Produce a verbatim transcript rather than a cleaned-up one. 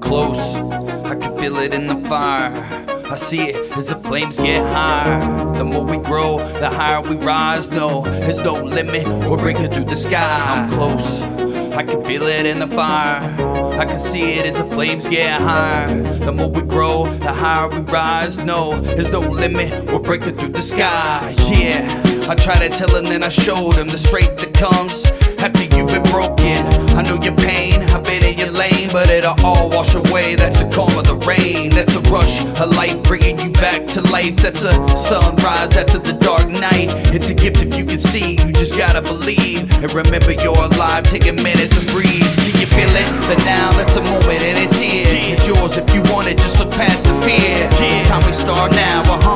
close, I can feel it in the fire. I see it as the flames get higher. The more we grow, the higher we rise. No, there's no limit, we're breaking through the sky. I'm close, I can feel it in the fire. I can see it as the flames get higher. The more we grow, the higher we rise. No, there's no limit, we're breaking through the sky. Yeah, I tried to tell him, then I showed him the strength that comes after you've been broken. I know your pain, I've been in your lane, but it'll all wash away. That's the calm of the rain, that's a rush of life bringing you back to life. That's a sunrise after the dark night. It's a gift if you can see, you just gotta believe. And remember you're alive, take a minute to breathe. Can you feel it? But now that's a moment and it's here. It's yours if you want it, just look past the fear. It's time we start now, we're